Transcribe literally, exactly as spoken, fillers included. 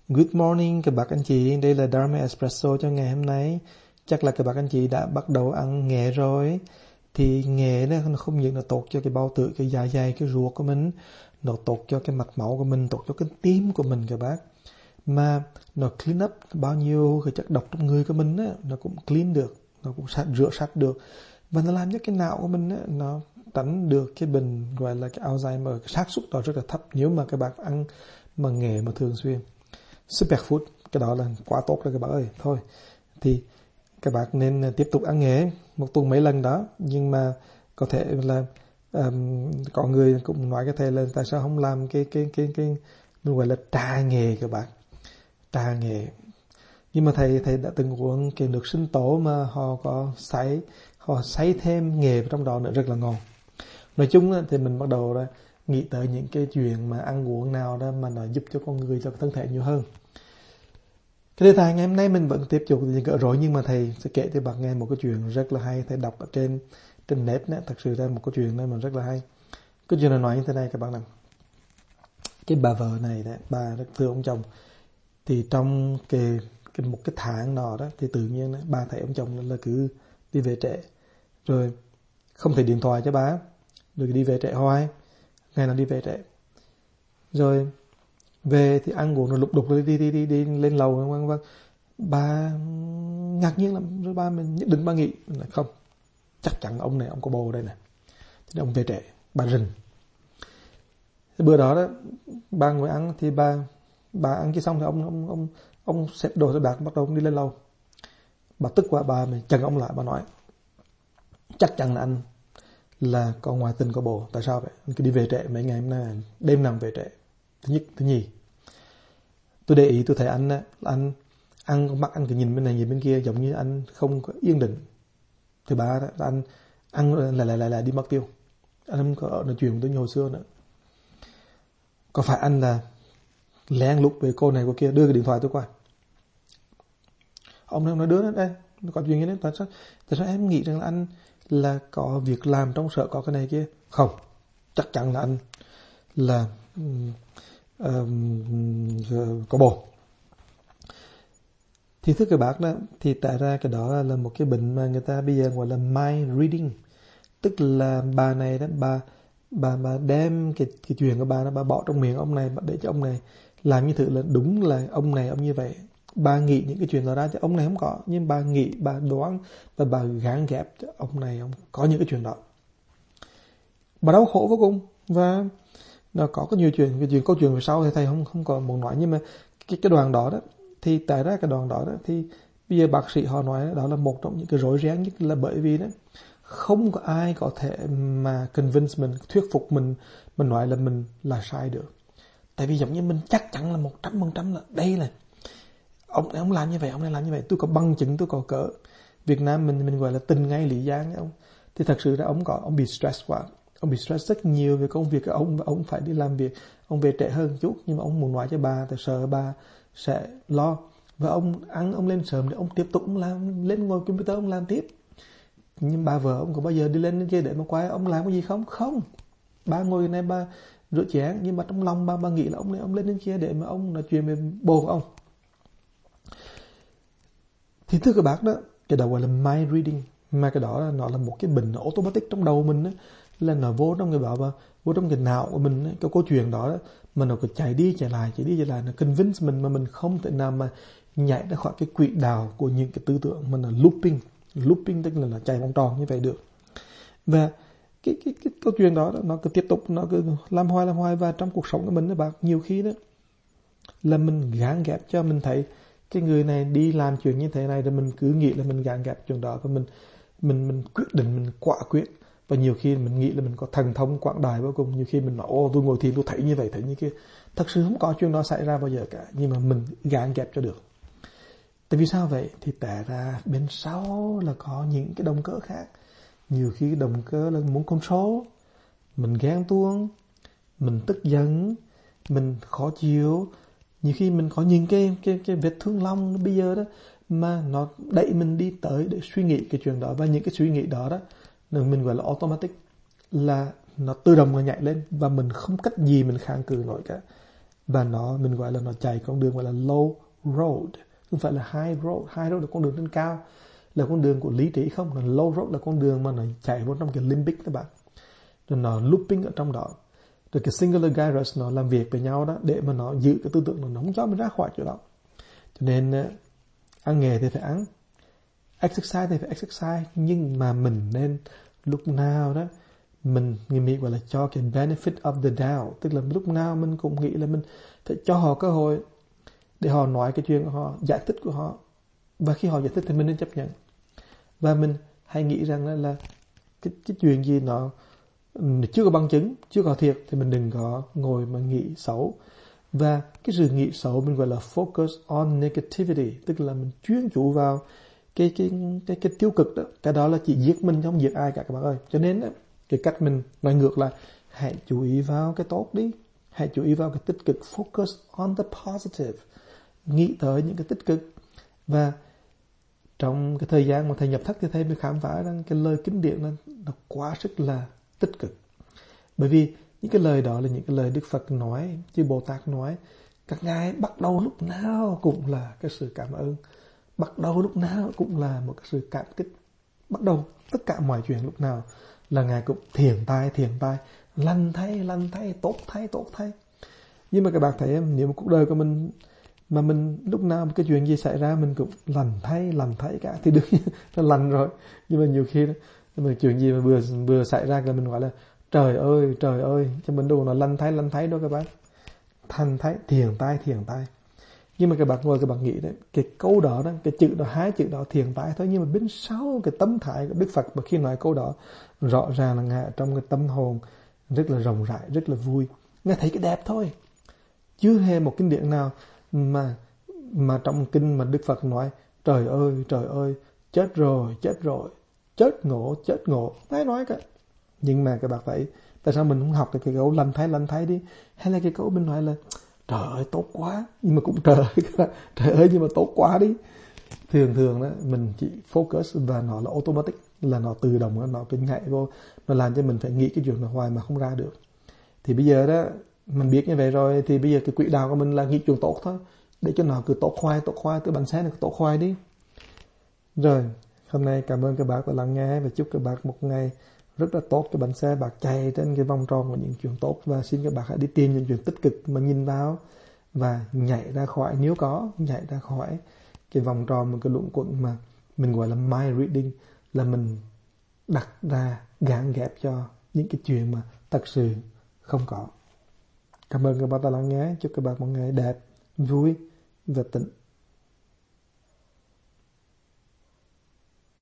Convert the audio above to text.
Good morning các bác anh chị, đây là Dharma Espresso cho ngày hôm nay. Chắc là các bác anh chị đã bắt đầu ăn nghệ rồi. Thì nghệ nó không những là tốt cho cái bao tử, cái dạ dày, cái ruột của mình, nó tốt cho cái mạch máu của mình, tốt cho cái tim của mình các bác. Mà nó clean up bao nhiêu cái chất độc trong người của mình á, nó cũng clean được, nó cũng sạch, rửa sạch được. Và nó làm cho cái não của mình á, nó tránh được cái bệnh gọi là cái Alzheimer. Cái xác suất đó rất là thấp nếu mà các bác ăn mà nghệ mà thường xuyên. Superfood, cái đó là quá tốt rồi các bạn ơi. Thôi thì các bạn nên tiếp tục ăn nghệ một tuần mấy lần đó. Nhưng mà có thể là um, có người cũng nói cái thầy là tại sao không làm cái cái cái cái mình gọi là trà nghệ các bạn, trà nghệ. Nhưng mà thầy thầy đã từng uống cái nước sinh tố mà họ có sấy họ sấy thêm nghệ vào trong đó nữa, rất là ngon. Nói chung thì mình bắt đầu là nghĩ tới những cái chuyện mà ăn uống nào đó mà nó giúp cho con người, cho thân thể nhiều hơn. Cái đề tài ngày hôm nay mình vẫn tiếp tục thì gỡ rối, nhưng mà thầy sẽ kể cho bạn nghe một cái chuyện rất là hay. Thầy đọc ở trên trên net này, thật sự là một cái chuyện này mà rất là hay. Cái chuyện này nói như thế này các bạn, này cái bà vợ này đấy, bà rất thương ông chồng. Thì trong cái, cái một cái tháng đó đó thì tự nhiên đó, bà thấy ông chồng là cứ đi về trễ, rồi không thể điện thoại cho bà, rồi đi về trễ hoài, ngày nào đi về trễ, rồi về thì ăn uống nó lục đục, đi đi đi đi, đi lên lầu vân vân. Bà ngạc nhiên lắm, rồi bà mình nhất định bà nghĩ là không, chắc chắn ông này ông có bồ đây này, thì ông về trễ. Bà rình. Thì bữa đó đó bà ngồi ăn thì bà bà ăn cái xong thì ông ông ông ông xếp đồ cho bạc, bắt đầu ông đi lên lầu. Bà tức quá, bà mình chặn ông lại, bà nói chắc chắn là anh là có ngoại tình, có bồ. Tại sao vậy? Anh cứ đi về trễ mấy ngày hôm nay, đêm nào về trễ. Thứ nhất. Thứ nhì, tôi để ý tôi thấy anh anh ăn con mắt anh cứ nhìn bên này nhìn bên kia, giống như anh không có yên định. Thứ ba đó, anh ăn lại lại lại lại đi mất tiêu, anh không có nói chuyện với tôi như hồi xưa nữa. Có phải anh là lén lút về cô này cô kia, đưa cái điện thoại tôi qua? Ông này nói đứa đó đây, nó có chuyện như thế. Tại sao tại sao em nghĩ rằng là anh là có việc làm trong sở, có cái này kia? Không, chắc chắn là anh là um, có bồ. Thì thưa các bác đó, thì tại ra cái đó là một cái bệnh mà người ta bây giờ gọi là mind reading. Tức là bà này đó, bà bà bà đem cái cái chuyện của bà nó bà bỏ trong miệng ông này, bà để cho ông này làm như thử là đúng là ông này ông như vậy. Bà nghĩ những cái chuyện đó ra cho ông này không có, nhưng bà nghĩ, bà đoán và bà gán ghép cho ông này ông có những cái chuyện đó. Bà đau khổ vô cùng. Và nó có có nhiều chuyện, cái chuyện câu chuyện về sau thì thầy không không còn muốn nói, nhưng mà cái cái đoạn đó đó thì tại ra cái đoạn đó đó thì bây giờ bác sĩ họ nói đó, đó là một trong những cái rối ren nhất, là bởi vì đó không có ai có thể mà convince mình, thuyết phục mình, mình nói là mình là sai được. Tại vì giống như mình chắc chắn là một trăm phần trăm là đây là ông này ông làm như vậy, ông này làm như vậy, tôi có bằng chứng, tôi có cỡ. Việt Nam mình mình gọi là tình ngay lý giang ông. Thì thật sự là ông có ông bị stress quá, ông bị stress rất nhiều về công việc của ông, và ông phải đi làm việc, ông về trễ hơn chút, nhưng mà ông muốn nói cho bà, tại sợ bà sẽ lo. Và ông ăn ông lên sớm để ông tiếp tục ông làm, lên ngồi computer ông làm tiếp. Nhưng bà vợ ông có bao giờ đi lên trên kia để mà quay ông làm cái gì không? Không. Bà ngồi này bà rửa chén, nhưng mà trong lòng bà bà nghĩ là ông này ông lên trên kia để mà ông nói chuyện về bồ của ông. Thì thưa các bác đó, cái đó gọi là mind reading. Mà cái đó là nó là một cái bệnh automatic trong đầu mình đó, là nó vô trong cái bảo và vô trong cái não của mình đó, cái câu chuyện đó, đó mà nó cứ chạy đi chạy lại chạy đi chạy lại, nó convince mình mà mình không thể nào mà nhảy ra khỏi cái quỹ đạo của những cái tư tưởng, mà nó looping. Looping tức là nó chạy vòng tròn như vậy được. Và cái cái cái câu chuyện đó nó cứ tiếp tục, nó cứ làm hoài làm hoài. Và trong cuộc sống của mình đó bác, nhiều khi đó là mình gán ghép cho mình thấy cái người này đi làm chuyện như thế này, rồi mình cứ nghĩ là mình gán ghép chuyện đó, và mình mình mình quyết định, mình quả quyết. Và nhiều khi mình nghĩ là mình có thần thông quảng đại vô cùng. Nhiều khi mình nói ô tôi ngồi thiền tôi thấy như vậy thấy như kia. Thật sự không có chuyện đó xảy ra bao giờ cả, nhưng mà mình gán ghép cho được. Tại vì sao vậy? Thì tại ra bên sau là có những cái động cơ khác. Nhiều khi động cơ là muốn control, mình ghen tuông, mình tức giận, mình khó chịu. Nhiều khi mình có những cái cái cái vết thương lòng bây giờ đó mà nó đẩy mình đi tới để suy nghĩ cái chuyện đó. Và những cái suy nghĩ đó đó mình gọi là automatic, là nó tự động nó nhảy lên và mình không cách gì mình kháng cự nổi cả. và nó mình gọi là nó chạy con đường gọi là low road, không phải là high road. High road là con đường trên cao, là con đường của lý trí không, là low road là con đường mà nó chạy vào trong cái limbic các bạn, rồi nó looping ở trong đó. Rồi cái singular gyrus nó làm việc với nhau đó để mà nó giữ cái tư tưởng nó không cho mình ra khỏi chỗ đó. Cho nên ăn nghề thì phải ăn, exercise thì phải exercise, nhưng mà mình nên lúc nào đó mình, người Mỹ gọi là cho cái benefit of the doubt, tức là lúc nào mình cũng nghĩ là mình phải cho họ cơ hội để họ nói cái chuyện của họ, giải thích của họ, và khi họ giải thích thì mình nên chấp nhận. Và mình hay nghĩ rằng là, là cái, cái chuyện gì nó chưa có bằng chứng, chưa có thiệt thì mình đừng có ngồi mà nghĩ xấu. Và cái sự nghĩ xấu mình gọi là focus on negativity, tức là mình chuyên chú vào cái cái cái cái tiêu cực đó. Cái đó là chỉ giết mình không giết ai cả các bạn ơi. Cho nên đó, cái cách mình nói ngược là hãy chú ý vào cái tốt đi, hãy chú ý vào cái tích cực, focus on the positive, nghĩ tới những cái tích cực. Và trong cái thời gian mà thầy nhập thất thì thầy mới khám phá rằng cái lời kinh điển nó, nó quá sức là tích cực. Bởi vì những cái lời đó là những cái lời Đức Phật nói, chứ Bồ Tát nói. Các ngài bắt đầu lúc nào cũng là cái sự cảm ơn, bắt đầu lúc nào cũng là một cái sự cảm kích. Bắt đầu tất cả mọi chuyện lúc nào là ngài cũng thiền tai, thiền tai, lành thay, lành thay, tốt thay, tốt thay. Nhưng mà các bạn thấy nếu mà cuộc đời của mình mà mình lúc nào cái chuyện gì xảy ra mình cũng lành thay, lành thay cả thì đương nhiên nó lành rồi. Nhưng mà nhiều khi đó, mà chuyện gì mà vừa vừa xảy ra là mình gọi là trời ơi, trời ơi, cho mình đâu nó lành thay, lành thay đâu các bạn. Thành thay, thiền tai, thiền tai. Nhưng mà các bạn ngồi các bạn nghĩ đấy, cái câu đó đó, cái chữ đó, hai chữ đó thiền tai thôi, nhưng mà bên sau cái tâm thái của Đức Phật mà khi nói câu đó rõ ràng là ngài ở trong cái tâm hồn rất là rộng rãi, rất là vui. Ngài thấy cái đẹp thôi. Chưa hề một kinh điển nào mà mà trong kinh mà Đức Phật nói trời ơi, trời ơi, chết rồi, chết rồi, chết ngộ, chết ngộ, ngài nói cả. Nhưng mà các bạn thấy tại sao mình không học cái, cái câu lành thay, lành thay đi, hay là cái câu mình nói là trời ơi tốt quá, nhưng mà cũng trời trời ơi nhưng mà tốt quá đi. Thường thường đó mình chỉ focus và nó là automatic, là nó tự động, nó cứ nhảy vô, nó làm cho mình phải nghĩ cái chuyện nó hoài mà không ra được. Thì bây giờ đó mình biết như vậy rồi, thì bây giờ cái quỹ đạo của mình là nghĩ chuyện tốt thôi, để cho nó cứ tốt khoai, tốt khoai, từ bánh xe này tốt khoai đi. Rồi hôm nay cảm ơn các bạn đã lắng nghe, và chúc các bạn một ngày rất là tốt cho bánh xe bạc chạy trên cái vòng tròn của những chuyện tốt. Và xin các bạn hãy đi tìm những chuyện tích cực mà nhìn vào và nhảy ra khỏi, nếu có nhảy ra khỏi cái vòng tròn, một cái luẩn quẩn mà mình gọi là mind reading, là mình đặt ra gán ghép cho những cái chuyện mà thật sự không có. Cảm ơn các bạn đã lắng nghe, chúc các bạn một ngày đẹp, vui và tĩnh.